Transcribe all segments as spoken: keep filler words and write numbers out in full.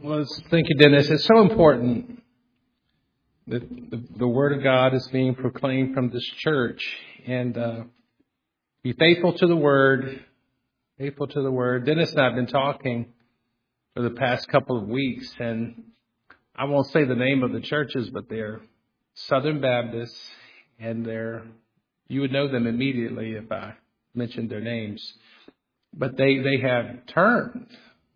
Well, it's- thank you, Dennis. It's so important that the, the Word of God is being proclaimed from this church. And uh, be faithful to the Word, faithful to the Word. Dennis and I have been talking for the past couple of weeks, and I won't say the name of the churches, but they're Southern Baptists, and they're, you would know them immediately if I mentioned their names. But they, they have turned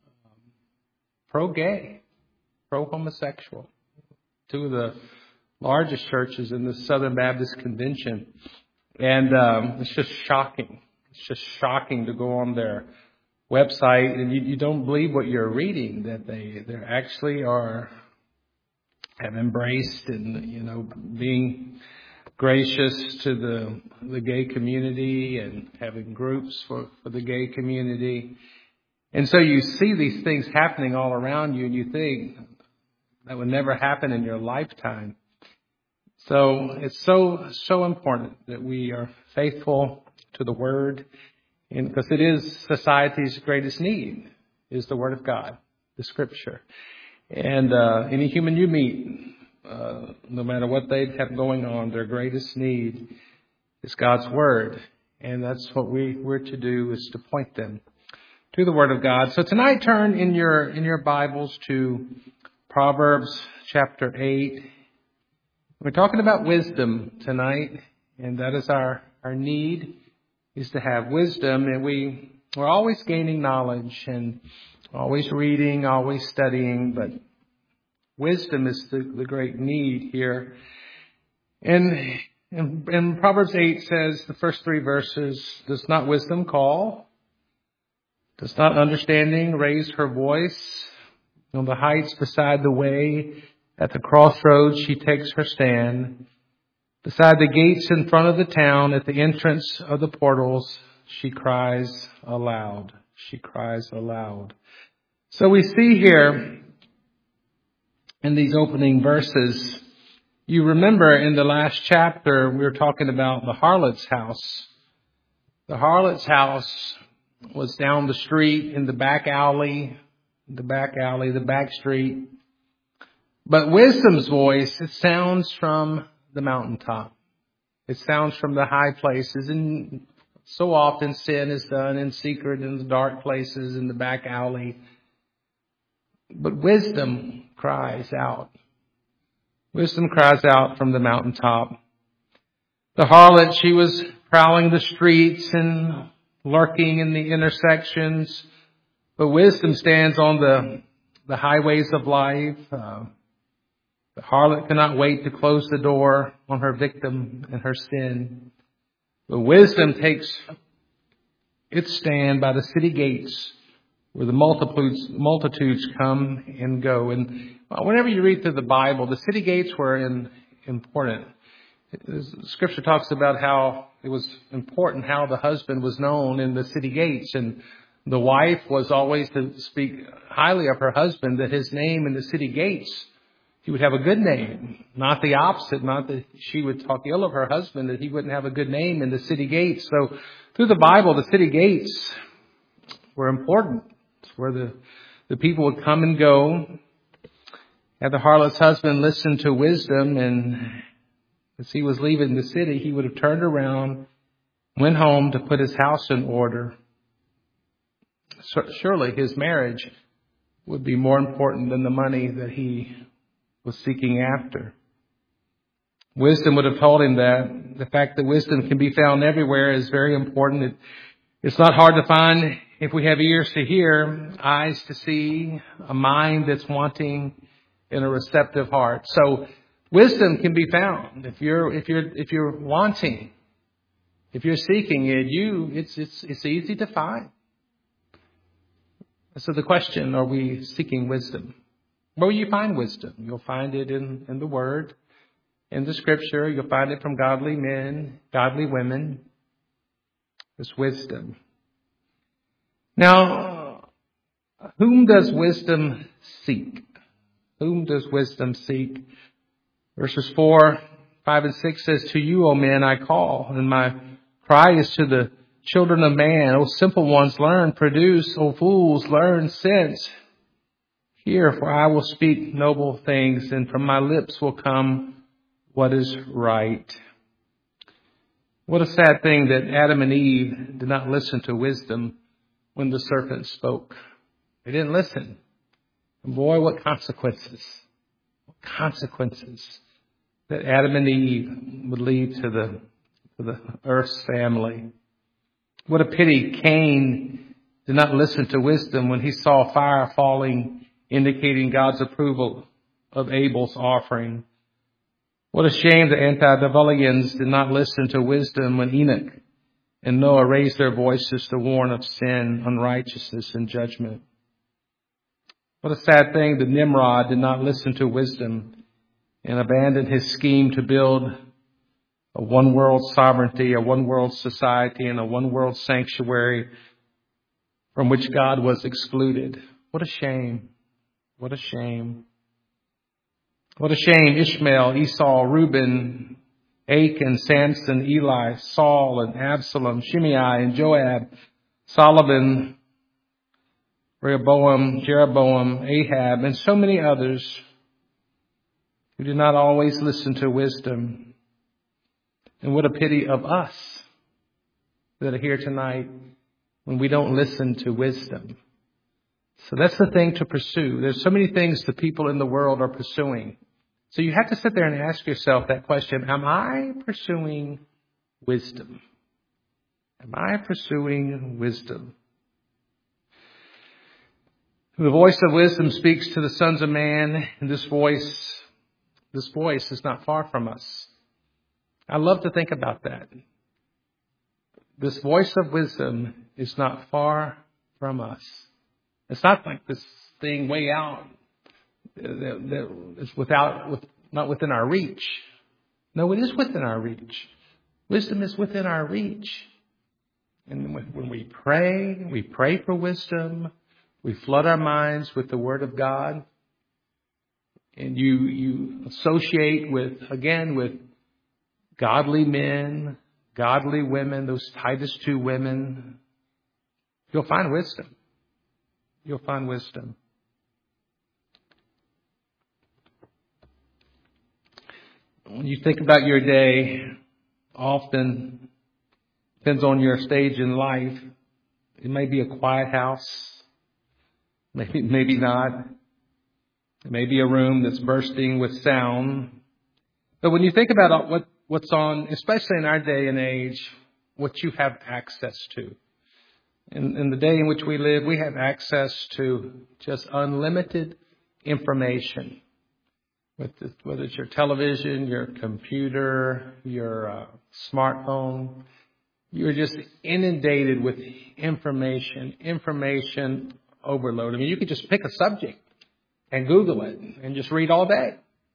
pro-gay, pro-homosexual. Two of the largest churches in the Southern Baptist Convention. And um, it's just shocking. It's just shocking to go on their website and you, you don't believe what you're reading, that they they actually are, have embraced and, you know, being gracious to the the gay community and having groups for, for the gay community. And so you see these things happening all around you and you think that would never happen in your lifetime. So it's so, so important that we are faithful to the Word, and because it is society's greatest need, is the Word of God, the Scripture. And uh, any human you meet, uh, no matter what they have going on, their greatest need is God's Word. And that's what we, we're to do, is to point them to the Word of God. So tonight, turn in your in your Bibles to Proverbs chapter eight. We're talking about wisdom tonight, and that is our, our need, is to have wisdom. And we, we're always gaining knowledge and always reading, always studying, but wisdom is the, the great need here. And, and, and Proverbs eight says, the first three verses, does not wisdom call? Does not understanding raise her voice? On the heights beside the way, at the crossroads she takes her stand. Beside the gates in front of the town, at the entrance of the portals, she cries aloud. She cries aloud. So we see here in these opening verses, you remember in the last chapter, we were talking about the harlot's house. The harlot's house was down the street in the back alley, the back alley, the back street. But wisdom's voice, it sounds from the mountaintop. It sounds from the high places. And so often sin is done in secret in the dark places, in the back alley. But wisdom cries out. Wisdom cries out from the mountaintop. The harlot, she was prowling the streets and lurking in the intersections. But wisdom stands on the, the highways of life. Uh, The harlot cannot wait to close the door on her victim and her sin. But wisdom takes its stand by the city gates where the multitudes, multitudes come and go. And whenever you read through the Bible, the city gates were in, important. Scripture talks about how it was important how the husband was known in the city gates. And the wife was always to speak highly of her husband, that his name in the city gates, he would have a good name, not the opposite, not that she would talk ill of her husband, that he wouldn't have a good name in the city gates. So through the Bible, the city gates were important. It's where the, the people would come and go. Had the harlot's husband listened to wisdom, and as he was leaving the city, he would have turned around, went home to put his house in order. Surely his marriage would be more important than the money that he was seeking after. Wisdom would have told him that. The fact that wisdom can be found everywhere is very important. It, it's not hard to find if we have ears to hear, eyes to see, a mind that's wanting, and a receptive heart. So wisdom can be found. If you're if you're if you're wanting, if you're seeking it, you it's it's it's easy to find. So the question, are we seeking wisdom? Where will you find wisdom? You'll find it in, in the Word, in the Scripture. You'll find it from godly men, godly women. It's wisdom. Now, whom does wisdom seek? Whom does wisdom seek? Verses four, five, and six says, to you, O men, I call, and my cry is to the children of man. O simple ones, learn, produce. O fools, learn sense. Hear, for I will speak noble things, and from my lips will come what is right. What a sad thing that Adam and Eve did not listen to wisdom when the serpent spoke. They didn't listen. And boy, what consequences. What consequences that Adam and Eve would lead to the, to the earth's family. What a pity Cain did not listen to wisdom when he saw fire falling, indicating God's approval of Abel's offering. What a shame the antediluvians did not listen to wisdom when Enoch and Noah raised their voices to warn of sin, unrighteousness, and judgment. What a sad thing that Nimrod did not listen to wisdom and abandoned his scheme to build a one-world sovereignty, a one-world society, and a one-world sanctuary from which God was excluded. What a shame. What a shame. What a shame. Ishmael, Esau, Reuben, Achan, Samson, Eli, Saul, and Absalom, Shimei, and Joab, Solomon, Rehoboam, Jeroboam, Ahab, and so many others who did not always listen to wisdom. And what a pity of us that are here tonight when we don't listen to wisdom. So that's the thing to pursue. There's so many things the people in the world are pursuing. So you have to sit there and ask yourself that question, am I pursuing wisdom? Am I pursuing wisdom? The voice of wisdom speaks to the sons of man, and this voice, this voice is not far from us. I love to think about that. This voice of wisdom is not far from us. It's not like this thing way out that, that is without, with, not within our reach. No, it is within our reach. Wisdom is within our reach. And when we pray, we pray for wisdom. We flood our minds with the Word of God. And you, you associate with, again, with godly men, godly women, those Titus two women. You'll find wisdom. You'll find wisdom. When you think about your day, often depends on your stage in life. It may be a quiet house. Maybe, maybe not. It may be a room that's bursting with sound. But when you think about what, what's on, especially in our day and age, what you have access to. In, in the day in which we live, we have access to just unlimited information. With the, whether it's your television, your computer, your uh, smartphone, you're just inundated with information, information overload. I mean, you could just pick a subject and Google it and just read all day.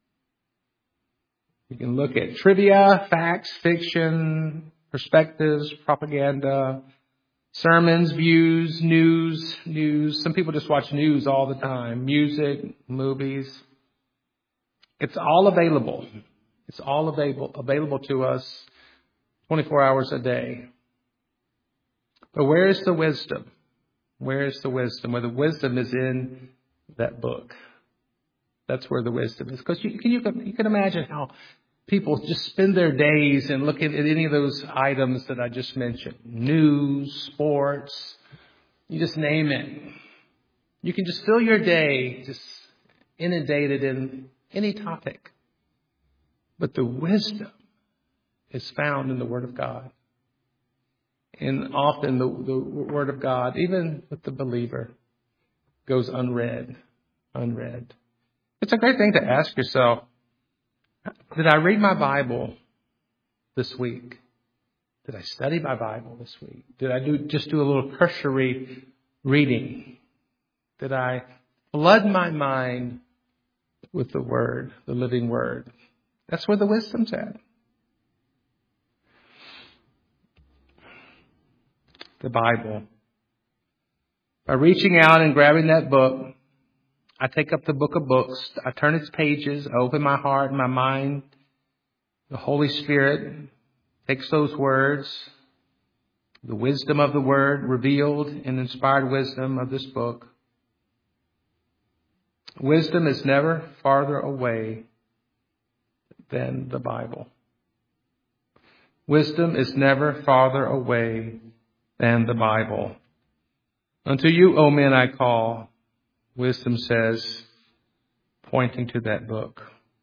You can look at trivia, facts, fiction, perspectives, propaganda, sermons, views, news, news. Some people just watch news all the time. Music, movies. It's all available. It's all available, available to us twenty-four hours a day. But where is the wisdom? Where is the wisdom? Where the wisdom is in that book. That's where the wisdom is. Because you, you, can, you can imagine how people just spend their days and look at, at any of those items that I just mentioned. News, sports, you just name it. You can just fill your day just inundated in any topic. But the wisdom is found in the Word of God. And often the, the Word of God, even with the believer, goes unread, unread. It's a great thing to ask yourself, did I read my Bible this week? Did I study my Bible this week? Did I do just do a little cursory reading? Did I flood my mind with the Word, the living Word? That's where the wisdom's at. The Bible. By reaching out and grabbing that book, I take up the book of books. I turn its pages. I open my heart and my mind. The Holy Spirit takes those words, the wisdom of the Word, revealed and inspired wisdom of this book, Wisdom is never farther away than the Bible. Wisdom is never farther away than the Bible. Unto you, O men, I call, wisdom says, pointing to that book.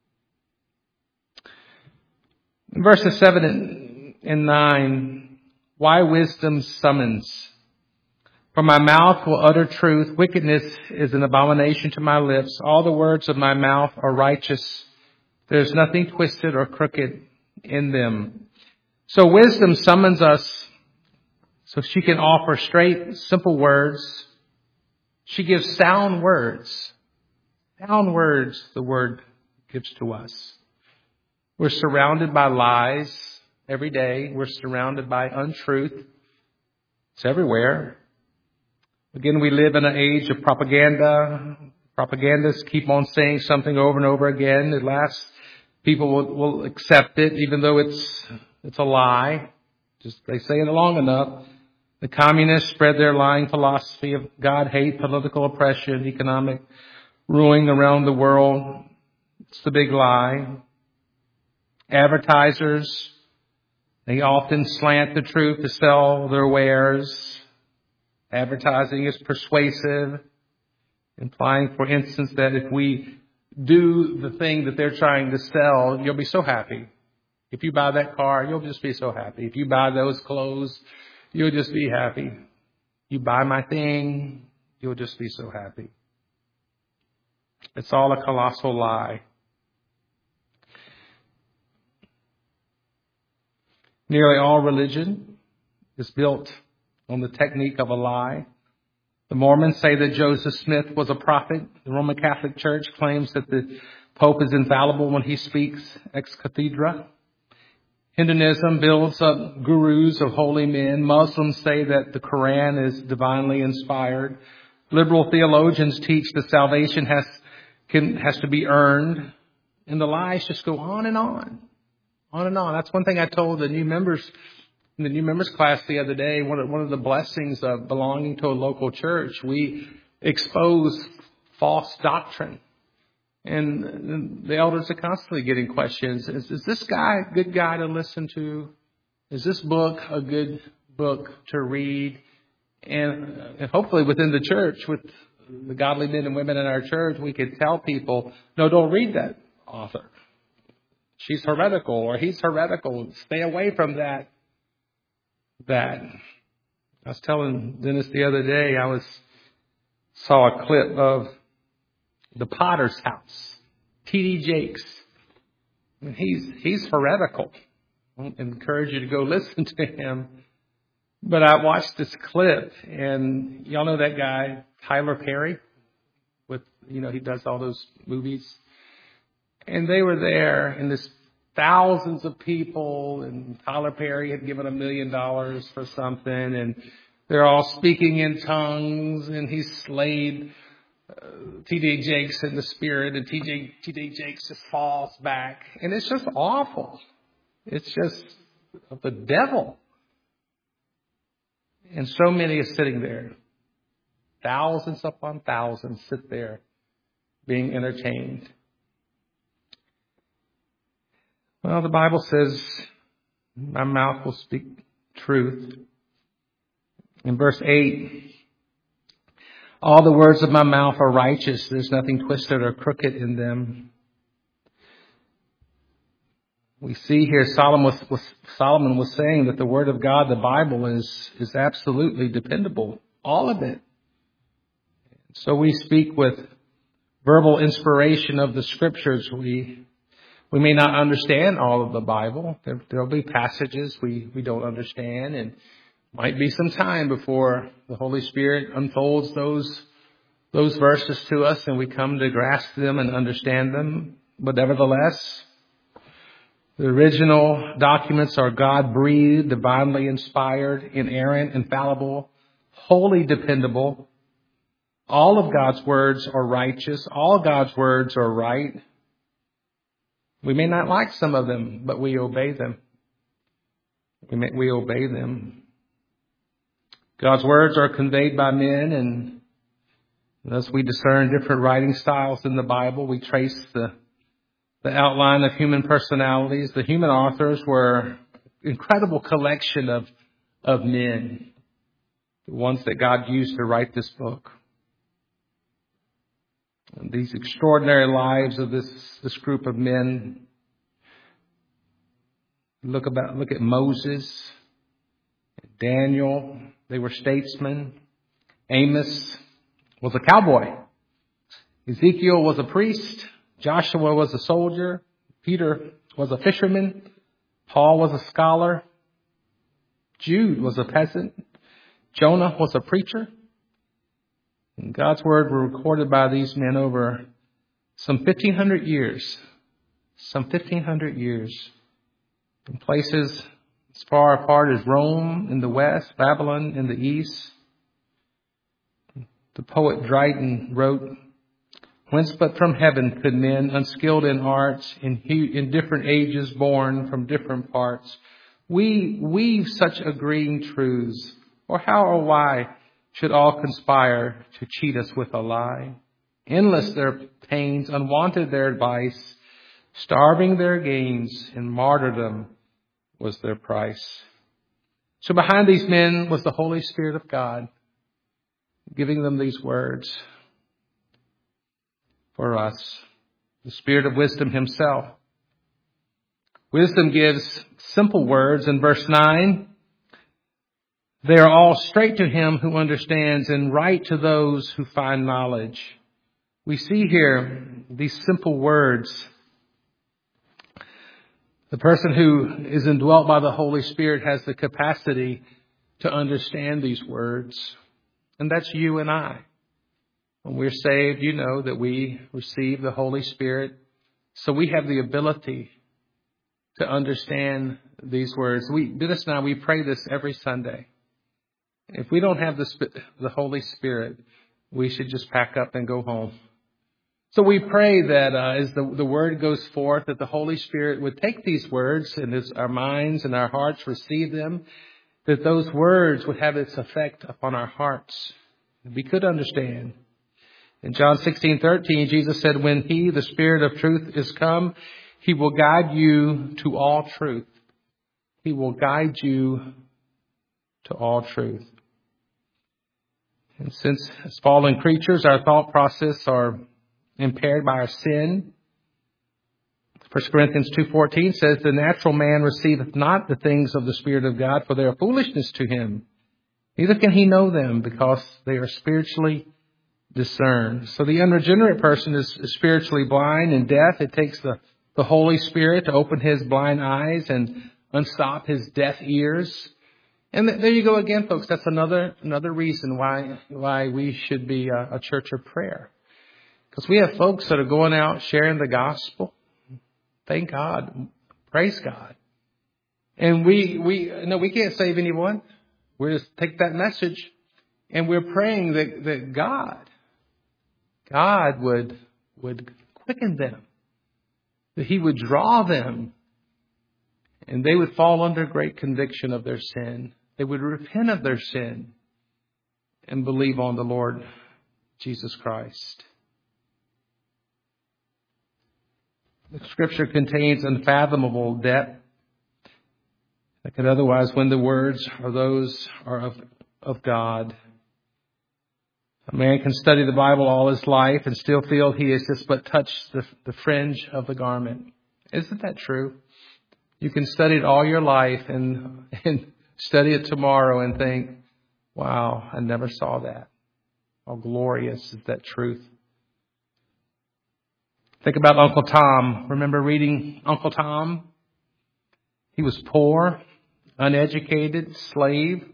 In verses seven and nine, why wisdom summons? For my mouth will utter truth. Wickedness is an abomination to my lips. All the words of my mouth are righteous. There's nothing twisted or crooked in them. So wisdom summons us so she can offer straight, simple words. She gives sound words. Sound words the word gives to us. We're surrounded by lies every day. We're surrounded by untruth. It's everywhere. Again, we live in an age of propaganda. Propagandists keep on saying something over and over again. At last, people will, will accept it, even though it's it's a lie. Just they say it long enough. The communists spread their lying philosophy of God hate, political oppression, economic ruin around the world. It's the big lie. Advertisers, they often slant the truth to sell their wares. Advertising is persuasive, implying, for instance, that if we do the thing that they're trying to sell, you'll be so happy. If you buy that car, you'll just be so happy. If you buy those clothes, you'll just be happy. You buy my thing, you'll just be so happy. It's all a colossal lie. Nearly all religion is built on the technique of a lie. The Mormons say that Joseph Smith was a prophet. The Roman Catholic Church claims that the Pope is infallible when he speaks ex cathedra. Hinduism builds up gurus of holy men. Muslims say that the Quran is divinely inspired. Liberal theologians teach that salvation has can has to be earned. And the lies just go on and on. On and on. That's one thing I told the new members in the new members class the other day. One of, one of the blessings of belonging to a local church, we expose false doctrine. And the elders are constantly getting questions. Is, is this guy a good guy to listen to? Is this book a good book to read? And, and hopefully within the church, with the godly men and women in our church, we could tell people, no, don't read that author. She's heretical, or he's heretical. Stay away from that. That. I was telling Dennis the other day, I was saw a clip of The Potter's House, T D Jakes. I mean, he's he's heretical. I encourage you to go listen to him. But I watched this clip, and y'all know that guy Tyler Perry, with you know he does all those movies. And they were there, and this thousands of people, and Tyler Perry had given a million dollars for something, and they're all speaking in tongues, and he slayed uh, T D Jakes in the spirit, and T J T D Jakes just falls back, and it's just awful. It's just of the devil. And so many are sitting there. Thousands upon thousands sit there being entertained. Well, the Bible says, my mouth will speak truth. In verse eight, all the words of my mouth are righteous. There's nothing twisted or crooked in them. We see here Solomon was, was, Solomon was saying that the Word of God, the Bible, is, is absolutely dependable. All of it. So we speak with verbal inspiration of the Scriptures. We we may not understand all of the Bible. There will be passages we, we don't understand, and might be some time before the Holy Spirit unfolds those those verses to us and we come to grasp them and understand them. But nevertheless, the original documents are God-breathed, divinely inspired, inerrant, infallible, wholly dependable. All of God's words are righteous. All God's words are right. We may not like some of them, but we obey them. We may, we obey them. God's words are conveyed by men, and As we discern different writing styles in the Bible, we trace the, the outline of human personalities. The human authors were an incredible collection of, of men, the ones that God used to write this book. And these extraordinary lives of this, this group of men. Look about, look at Moses, Daniel. They were statesmen. Amos was a cowboy. Ezekiel was a priest. Joshua was a soldier. Peter was a fisherman. Paul was a scholar. Jude was a peasant. Jonah was a preacher. And God's word were recorded by these men over some fifteen hundred years. Some fifteen hundred years. In places as far apart as Rome in the west, Babylon in the east. The poet Dryden wrote, "Whence but from heaven could men, unskilled in arts, in, in different ages born from different parts, we weave such agreeing truths? Or how or why should all conspire to cheat us with a lie? Endless their pains, unwanted their advice, starving their gains, and martyrdom was their price." So behind these men was the Holy Spirit of God, giving them these words for us. The Spirit of wisdom himself. Wisdom gives simple words in verse nine. They are all straight to him who understands and right to those who find knowledge. We see here these simple words. The person who is indwelt by the Holy Spirit has the capacity to understand these words. And that's you and I. When we're saved, you know that we receive the Holy Spirit. So we have the ability to understand these words. We, Dennis and I, we pray this every Sunday. If we don't have the, the Holy Spirit, we should just pack up and go home. So we pray that uh, as the, the word goes forth, that the Holy Spirit would take these words and as our minds and our hearts receive them, that those words would have its effect upon our hearts. We could understand. In John sixteen thirteen, Jesus said, "When he, the Spirit of truth, is come, he will guide you to all truth." He will guide you to all truth. And since as fallen creatures, our thought process are impaired by our sin, First Corinthians two fourteen says, "The natural man receiveth not the things of the Spirit of God, for they are foolishness to him. Neither can he know them, because they are spiritually discerned." So the unregenerate person is spiritually blind and deaf. It takes the, the Holy Spirit to open his blind eyes and unstop his deaf ears. And there you go again, folks. That's another another reason why why we should be a, a church of prayer. Because we have folks that are going out sharing the gospel. Thank God. Praise God. And we, we, no, we can't save anyone. We just take that message and we're praying that, that God, God would, would quicken them. That he would draw them. And they would fall under great conviction of their sin. They would repent of their sin and believe on the Lord Jesus Christ. The Scripture contains unfathomable depth that could otherwise, when the words are those are of, of God. A man can study the Bible all his life and still feel he has just but touched the, the fringe of the garment. Isn't that true? You can study it all your life and, and study it tomorrow and think, wow, I never saw that. How glorious is that truth. Think about Uncle Tom. Remember reading Uncle Tom? He was poor, uneducated, slave.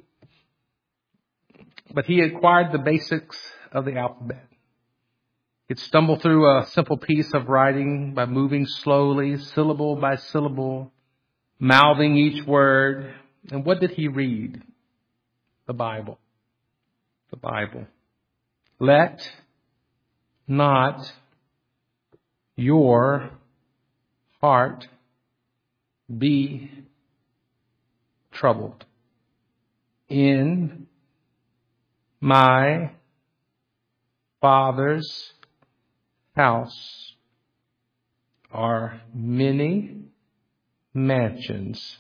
But he acquired the basics of the alphabet. He'd stumble through a simple piece of writing by moving slowly, syllable by syllable, mouthing each word. And what did he read? The Bible. The Bible. Let not your heart be troubled. In my Father's house are many mansions.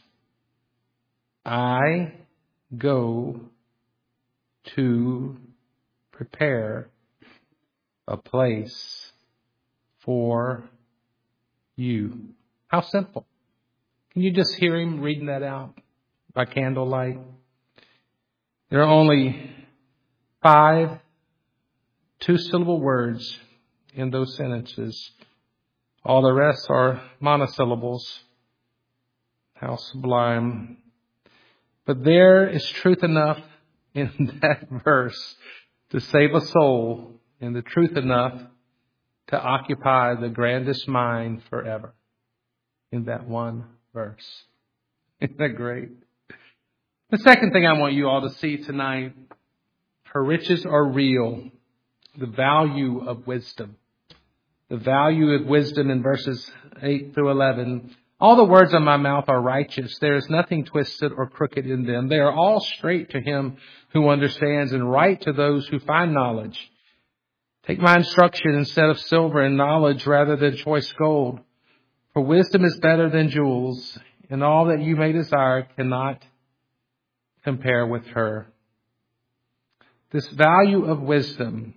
I go to prepare a place for you. How simple. Can you just hear him reading that out by candlelight? There are only five two-syllable words in those sentences. All the rest are monosyllables. How sublime. But there is truth enough in that verse to save a soul, and the truth enough to occupy the grandest mind forever in that one verse. Isn't that great? The second thing I want you all to see tonight, her riches are real. The value of wisdom. The value of wisdom in verses eight through eleven. All the words of my mouth are righteous. There is nothing twisted or crooked in them. They are all straight to him who understands, and right to those who find knowledge. Take my instruction instead of silver, and knowledge rather than choice gold. For wisdom is better than jewels, and all that you may desire cannot compare with her. This value of wisdom.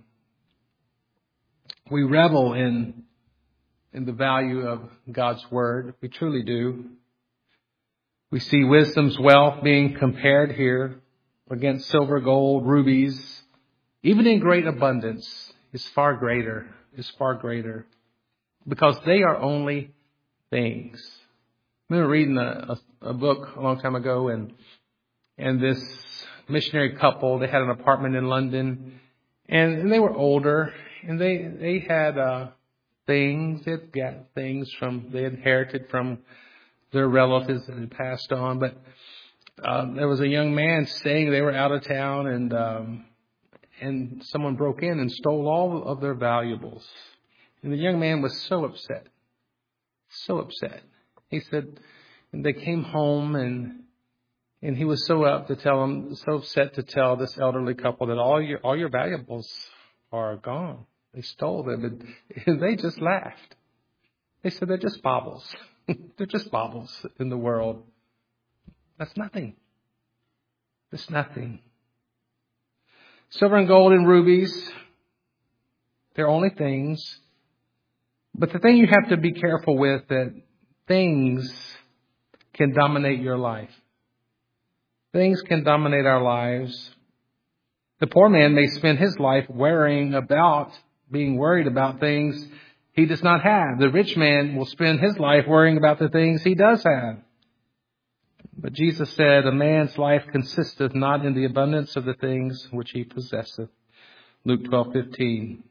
We revel in, in the value of God's Word. We truly do. We see wisdom's wealth being compared here against silver, gold, rubies. Even in great abundance is far greater, is far greater. Because they are only things. I remember reading a, a, a book a long time ago, and and this missionary couple, they had an apartment in London, and, and they were older. And they they had uh, things, they had got things from, they inherited from their relatives that had passed on. But um, there was a young man staying, they were out of town, and um, and someone broke in and stole all of their valuables. And the young man was so upset, so upset. He said, and they came home, and and he was so up to tell them, so upset to tell this elderly couple that all your all your valuables are gone. They stole them, and they just laughed. They said they're just baubles. They're just baubles in the world. That's nothing. That's nothing. Silver and gold and rubies, they're only things. But the thing you have to be careful with, that things can dominate your life. Things can dominate our lives. The poor man may spend his life worrying about, being worried about things he does not have. The rich man will spend his life worrying about the things he does have. But Jesus said, a man's life consisteth not in the abundance of the things which he possesseth. Luke twelve fifteen.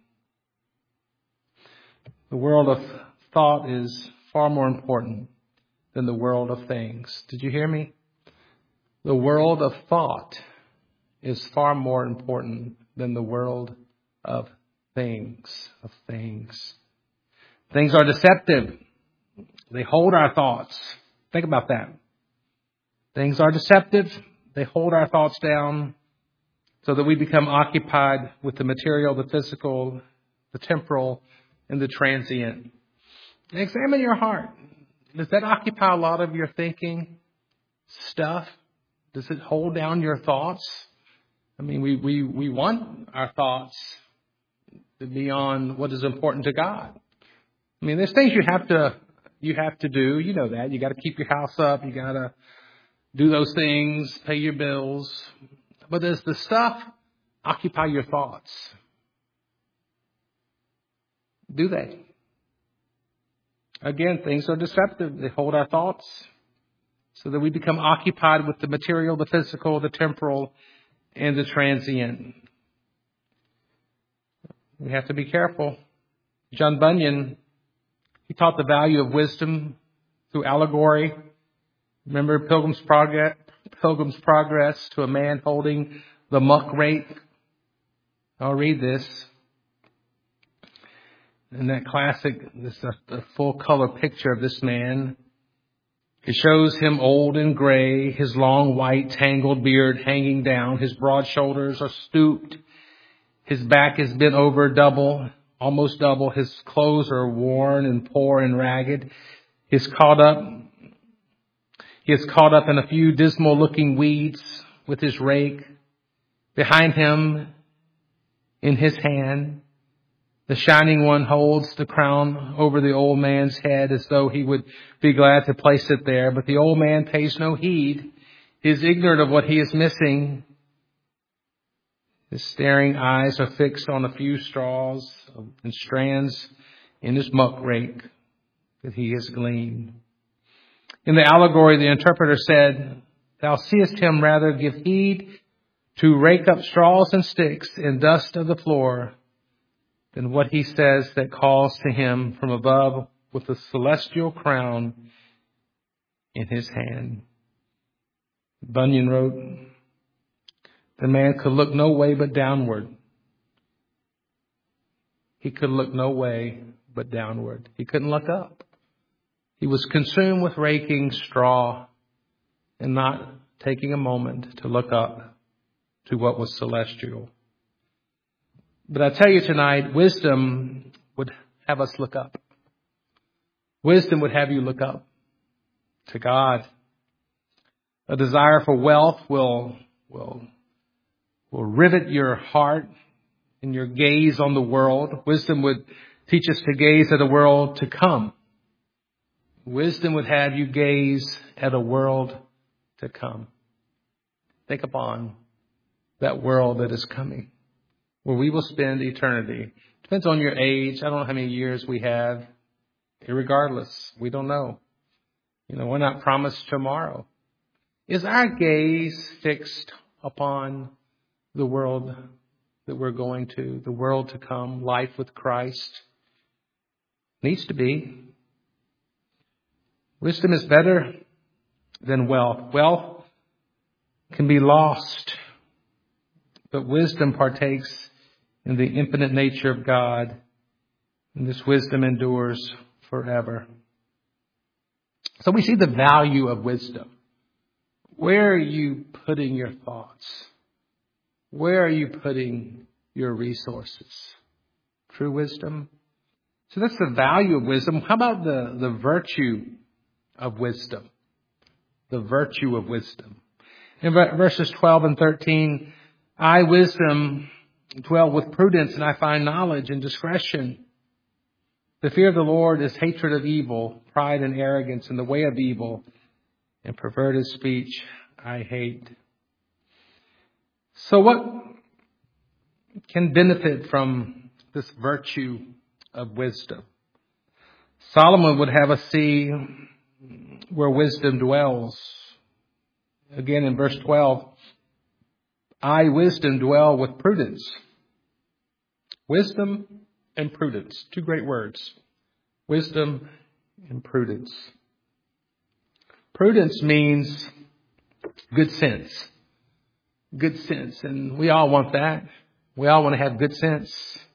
The world of thought is far more important than the world of things. Did you hear me? The world of thought is far more important than the world of things, of things. Things are deceptive. They hold our thoughts. Think about that. Things are deceptive. They hold our thoughts down so that we become occupied with the material, the physical, the temporal, and the transient. Examine your heart. Does that occupy a lot of your thinking stuff? Does it hold down your thoughts? I mean, we, we, we want our thoughts to be on what is important to God. I mean, there's things you have to you have to do. You know that. You got to keep your house up. You got to do those things, pay your bills. But does the stuff occupy your thoughts? Do they? Again, things are deceptive. They hold our thoughts so that we become occupied with the material, the physical, the temporal, and the transient. We have to be careful. John Bunyan, he taught the value of wisdom through allegory. Remember Pilgrim's Progress, Pilgrim's Progress to a man holding the muck rake. I'll read this. In that classic, this is a, a full color picture of this man. It shows him old and gray, his long white tangled beard hanging down. His broad shoulders are stooped. His back is bent over double, almost double. His clothes are worn and poor and ragged. He's caught up. He is caught up in a few dismal looking weeds with his rake. Behind him, in his hand, the Shining One holds the crown over the old man's head as though he would be glad to place it there. But the old man pays no heed. He is ignorant of what he is missing. His staring eyes are fixed on a few straws and strands in his muck rake that he has gleaned. In the allegory, the interpreter said, "Thou seest him rather give heed to rake up straws and sticks and dust of the floor than what he says that calls to him from above with a celestial crown in his hand." Bunyan wrote, "The man could look no way but downward. He could look no way but downward. He couldn't look up. He was consumed with raking straw and not taking a moment to look up to what was celestial." But I tell you tonight, wisdom would have us look up. Wisdom would have you look up to God. A desire for wealth will, will, will rivet your heart and your gaze on the world. Wisdom would teach us to gaze at a world to come. Wisdom would have you gaze at a world to come. Think upon that world that is coming, where we will spend eternity. Depends on your age. I don't know how many years we have. Irregardless, we don't know. You know, we're not promised tomorrow. Is our gaze fixed upon the world that we're going to, the world to come, life with Christ? Needs to be. Wisdom is better than wealth. Wealth can be lost, but wisdom partakes in the infinite nature of God, and this wisdom endures forever. So we see the value of wisdom. Where are you putting your thoughts? Where are you putting your resources? True wisdom. So that's the value of wisdom. How about the, the virtue of wisdom? The virtue of wisdom. In verses twelve and thirteen, "I, wisdom, dwell with prudence, and I find knowledge and discretion. The fear of the Lord is hatred of evil, pride and arrogance, and the way of evil, and perverted speech I hate." So what can benefit from this virtue of wisdom? Solomon would have us see where wisdom dwells. Again, in verse twelve, "I, wisdom, dwell with prudence." Wisdom and prudence, two great words. Wisdom and prudence. Prudence means good sense. Good sense. And we all want that. We all want to have good sense.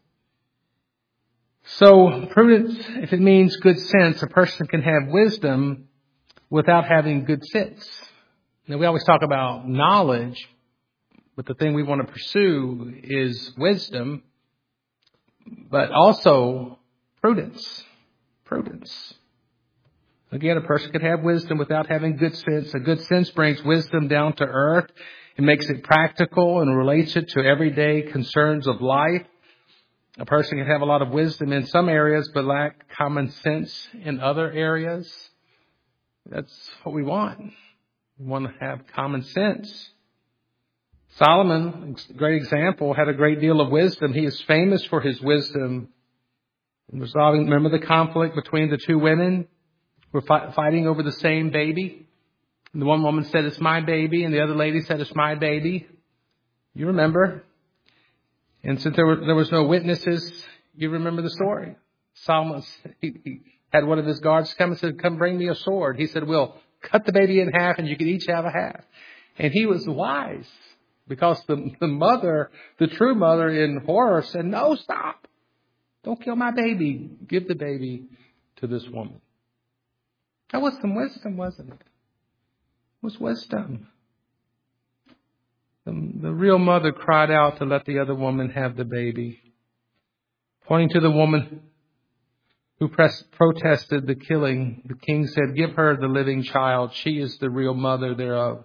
So prudence, if it means good sense, a person can have wisdom without having good sense. Now, we always talk about knowledge, but the thing we want to pursue is wisdom, but also prudence. Prudence. Again, a person can have wisdom without having good sense. A good sense brings wisdom down to earth. It makes it practical and relates it to everyday concerns of life. A person can have a lot of wisdom in some areas, but lack common sense in other areas. That's what we want. We want to have common sense. Solomon, a great example, had a great deal of wisdom. He is famous for his wisdom in resolving. Remember the conflict between the two women who were fi- fighting over the same baby? And the one woman said, "It's my baby," and the other lady said, "It's my baby." You remember. And since there were there was no witnesses, you remember the story. Solomon, he, he had one of his guards come and said, "Come bring me a sword." He said, "We'll cut the baby in half and you can each have a half." And he was wise because the, the mother, the true mother in horror said, "No, stop. Don't kill my baby. Give the baby to this woman." That was some wisdom, wasn't it? It was wisdom. The, the real mother cried out to let the other woman have the baby. Pointing to the woman who press, protested the killing, the king said, "Give her the living child. She is the real mother thereof."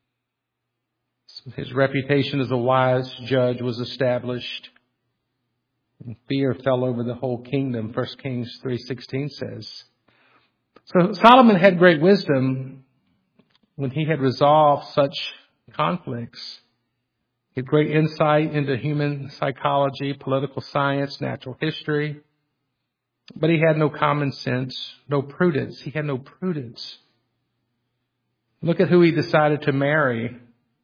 His reputation as a wise judge was established. And fear fell over the whole kingdom, First Kings three sixteen says. So Solomon had great wisdom when he had resolved such conflicts. He had great insight into human psychology, political science, natural history. But he had no common sense, no prudence. He had no prudence. Look at who he decided to marry.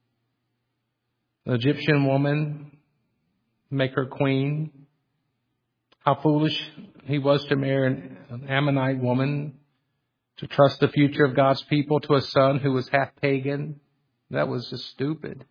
An Egyptian woman, make her queen. How foolish he was to marry an Ammonite woman, to trust the future of God's people to a son who was half pagan. That was just stupid.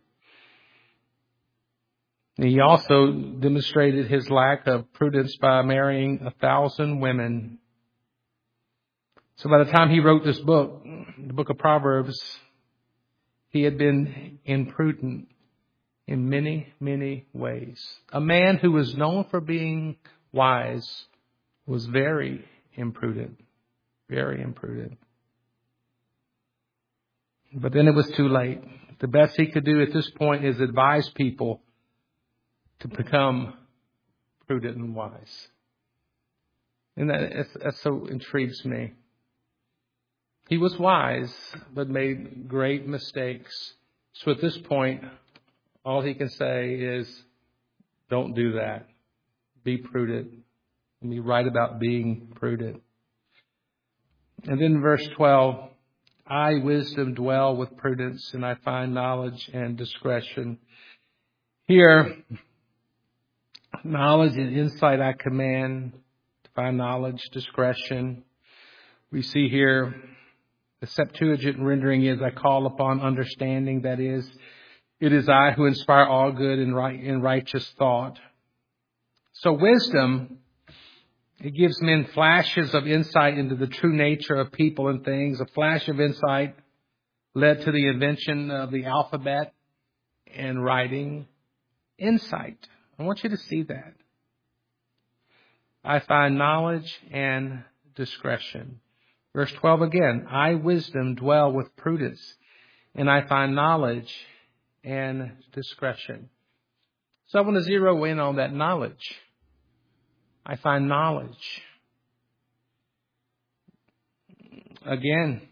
And he also demonstrated his lack of prudence by marrying a thousand women. So by the time he wrote this book, the book of Proverbs, he had been imprudent in many, many ways. A man who was known for being wise was very imprudent. Very imprudent. But then it was too late. The best he could do at this point is advise people to become prudent and wise. And that, that so intrigues me. He was wise, but made great mistakes. So at this point, all he can say is, don't do that. Be prudent. And be right about being prudent. And then verse twelve, I, wisdom, dwell with prudence, and I find knowledge and discretion. Here, knowledge and insight I command, to find knowledge, discretion. We see here, the Septuagint rendering is, I call upon understanding. That is, it is I who inspire all good and right and righteous thought. So wisdom, it gives men flashes of insight into the true nature of people and things. A flash of insight led to the invention of the alphabet and writing. Insight. I want you to see that. I find knowledge and discretion. Verse twelve again. I, wisdom, dwell with prudence, and I find knowledge and discretion. So I want to zero in on that knowledge. I find knowledge. Again,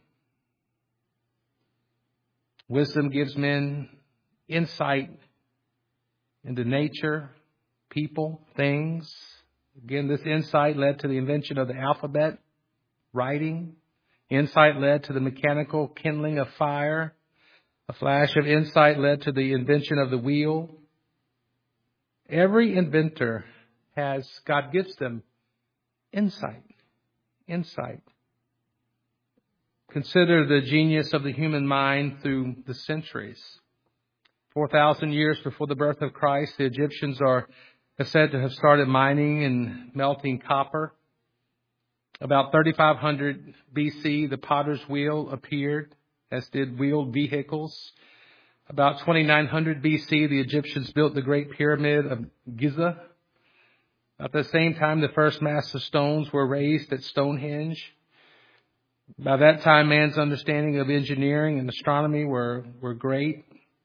wisdom gives men insight into nature, people, things. Again, this insight led to the invention of the alphabet, writing. Insight led to the mechanical kindling of fire. A flash of insight led to the invention of the wheel. Every inventor has, God gives them insight. Insight. Consider the genius of the human mind through the centuries. four thousand years before the birth of Christ, the Egyptians are said to have started mining and melting copper. About thirty-five hundred B C, the potter's wheel appeared, as did wheeled vehicles. About twenty-nine hundred B C, the Egyptians built the Great Pyramid of Giza. At the same time, the first massive stones were raised at Stonehenge. By that time, man's understanding of engineering and astronomy were, were great.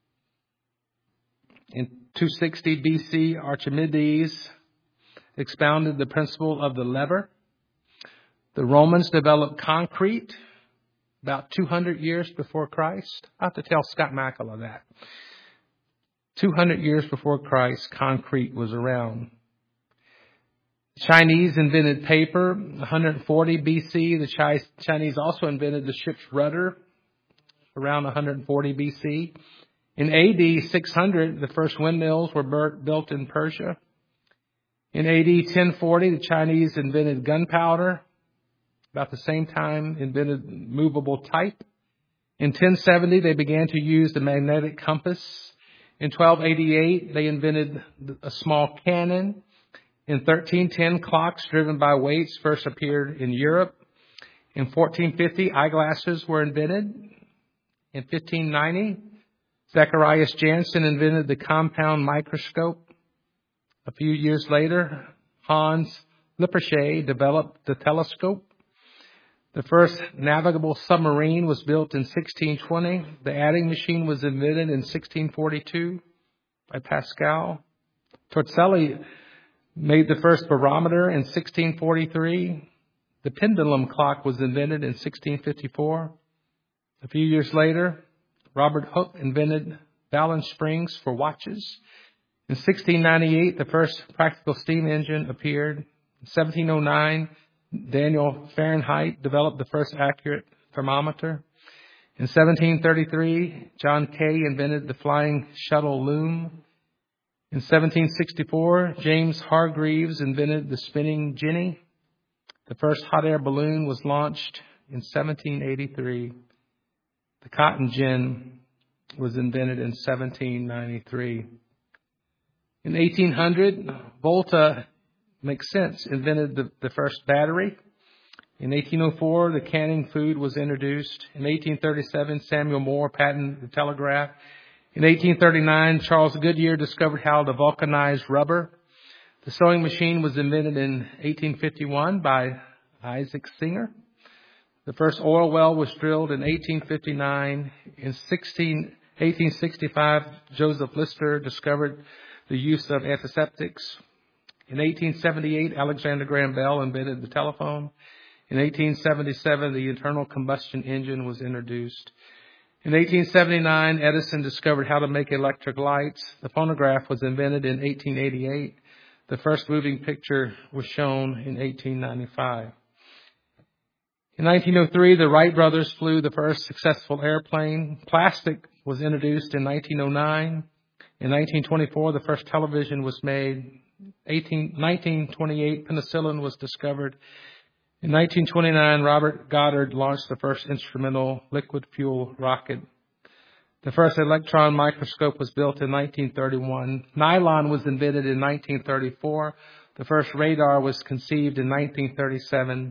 In two sixty B C, Archimedes expounded the principle of the lever. The Romans developed concrete about two hundred years before Christ. I have to tell Scott Mackala that. two hundred years before Christ, concrete was around. Chinese invented paper. one hundred forty B C, the Chinese also invented the ship's rudder around one hundred forty B C. In A D six hundred, the first windmills were built in Persia. In A D ten forty, the Chinese invented gunpowder. About the same time, invented movable type. In ten seventy, they began to use the magnetic compass. In twelve eighty-eight, they invented a small cannon. In thirteen ten, clocks driven by weights first appeared in Europe. In fourteen fifty, eyeglasses were invented. In fifteen ninety, Zacharias Janssen invented the compound microscope. A few years later, Hans Lippershey developed the telescope. The first navigable submarine was built in sixteen twenty. The adding machine was invented in sixteen forty-two by Pascal. Torricelli made the first barometer in sixteen forty-three. The pendulum clock was invented in sixteen fifty-four. A few years later, Robert Hooke invented balance springs for watches. In sixteen ninety-eight, the first practical steam engine appeared. In seventeen oh nine, Daniel Fahrenheit developed the first accurate thermometer. In seventeen thirty-three, John Kay invented the flying shuttle loom. In seventeen sixty-four, James Hargreaves invented the spinning jenny. The first hot air balloon was launched in seventeen eighty-three. The cotton gin was invented in seventeen ninety-three. In eighteen hundred, Volta, makes sense, invented the, the first battery. In eighteen oh four, the canning food was introduced. In eighteen thirty-seven, Samuel Moore patented the telegraph. In eighteen thirty-nine, Charles Goodyear discovered how to vulcanize rubber. The sewing machine was invented in eighteen fifty-one by Isaac Singer. The first oil well was drilled in eighteen fifty-nine. In eighteen sixty-five, Joseph Lister discovered the use of antiseptics. In eighteen seventy-eight, Alexander Graham Bell invented the telephone. In eighteen seventy-seven, the internal combustion engine was introduced. In eighteen seventy-nine, Edison discovered how to make electric lights. The phonograph was invented in eighteen eighty-eight. The first moving picture was shown in eighteen ninety-five. In nineteen oh three, the Wright brothers flew the first successful airplane. Plastic was introduced in nineteen oh nine. In nineteen twenty-four, the first television was made. nineteen twenty-eight, penicillin was discovered. In nineteen twenty-nine, Robert Goddard launched the first instrumental liquid fuel rocket. The first electron microscope was built in nineteen thirty-one. Nylon was invented in nineteen thirty-four. The first radar was conceived in nineteen thirty-seven.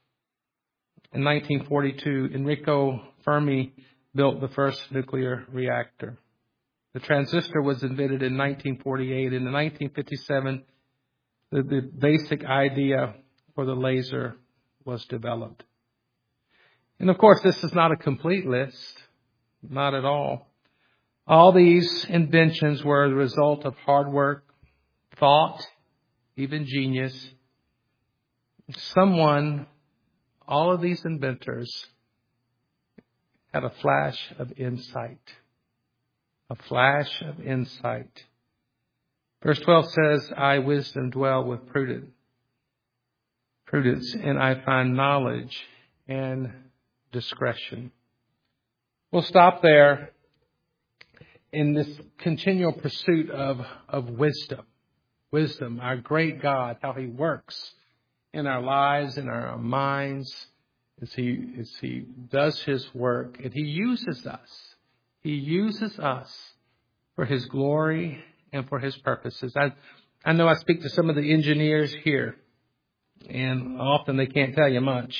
In nineteen forty-two, Enrico Fermi built the first nuclear reactor. The transistor was invented in nineteen forty-eight. And in nineteen fifty-seven, the, the basic idea for the laser was developed. And of course, this is not a complete list. Not at all. All these inventions were the result of hard work, thought, even genius. Someone, all of these inventors, had a flash of insight. A flash of insight. Verse twelve says, I, wisdom, dwell with prudence. Prudence, and I find knowledge and discretion. We'll stop there in this continual pursuit of, of wisdom. Wisdom, our great God, how He works in our lives, in our minds, as He, as He does His work. And He uses us. He uses us for His glory and for His purposes. I, I know I speak to some of the engineers here, and often they can't tell you much.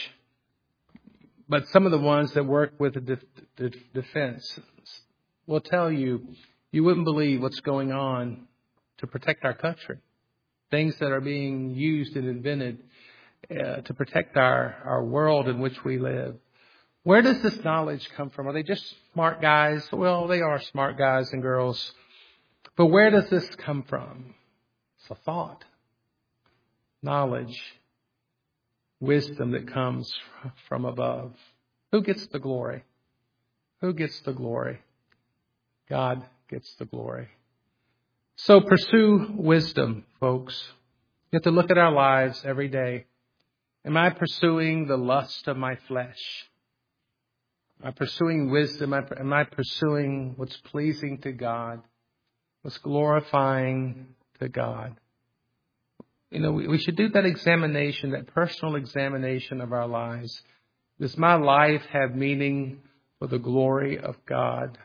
But some of the ones that work with the de- de- defense will tell you, you wouldn't believe what's going on to protect our country. Things that are being used and invented uh, to protect our, our world in which we live. Where does this knowledge come from? Are they just smart guys? Well, they are smart guys and girls. But where does this come from? It's a thought, knowledge, wisdom that comes from above. Who gets the glory? Who gets the glory? God gets the glory. So pursue wisdom, folks. You have to look at our lives every day. Am I pursuing the lust of my flesh? Am I pursuing wisdom? Am I pursuing what's pleasing to God? What's glorifying to God? You know, we, we should do that examination, that personal examination of our lives. Does my life have meaning for the glory of God?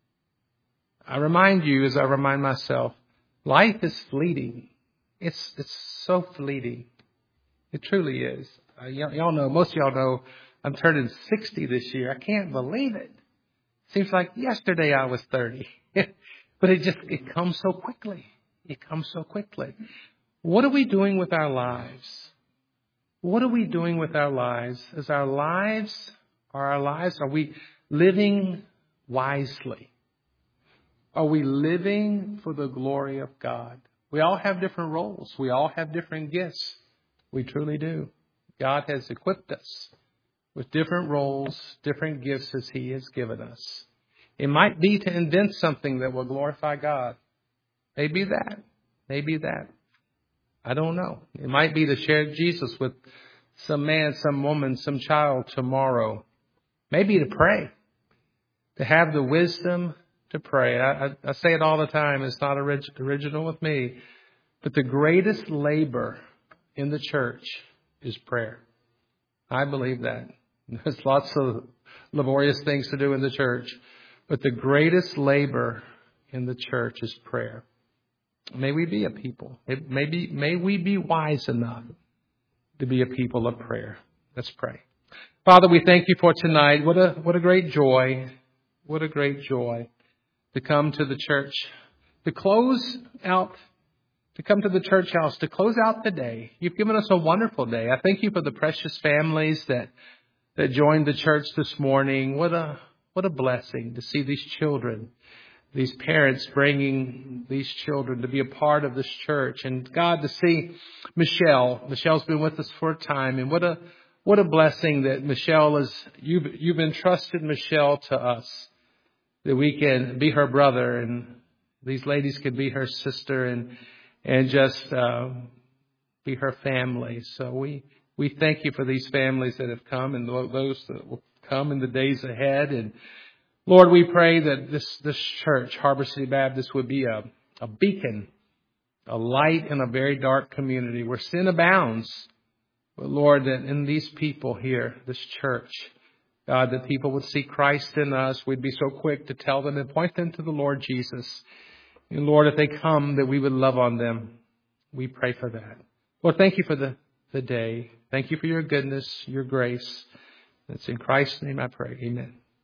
I remind you, as I remind myself, life is fleeting. It's it's so fleeting. It truly is. Uh, y- y'all know, most of y'all know, I'm turning sixty this year. I can't believe it. Seems like yesterday I was thirty. But it just, it comes so quickly. It comes so quickly. What are we doing with our lives? What are we doing with our lives? Is our lives, are our lives, are we living wisely? Are we living for the glory of God? We all have different roles. We all have different gifts. We truly do. God has equipped us with different roles, different gifts as He has given us. It might be to invent something that will glorify God. Maybe that. Maybe that. I don't know. It might be to share Jesus with some man, some woman, some child tomorrow. Maybe to pray. To have the wisdom to pray. I, I, I say it all the time. It's not orig- original with me. But the greatest labor in the church is prayer. I believe that. There's lots of laborious things to do in the church. But the greatest labor in the church is prayer. May we be a people. May, be, may we be wise enough to be a people of prayer. Let's pray. Father, we thank you for tonight. What a, what a great joy. What a great joy to come to the church, to close out, to come to the church house, to close out the day. You've given us a wonderful day. I thank you for the precious families that, that joined the church this morning. What a, what a blessing to see these children, these parents bringing these children to be a part of this church. And God, to see Michelle. Michelle's been with us for a time. And what a, what a blessing that Michelle is, you've, you've entrusted Michelle to us, that we can be her brother and these ladies can be her sister and, and just, uh, be her family. So we, we thank you for these families that have come and those that will come in the days ahead. And Lord, we pray that this, this church, Harbor City Baptist, would be a, a beacon, a light in a very dark community where sin abounds. But Lord, that in these people here, this church, God, that people would see Christ in us. We'd be so quick to tell them and point them to the Lord Jesus. And Lord, if they come, that we would love on them. We pray for that. Lord, thank you for the, the day. Thank you for your goodness, your grace. It's in Christ's name I pray. Amen.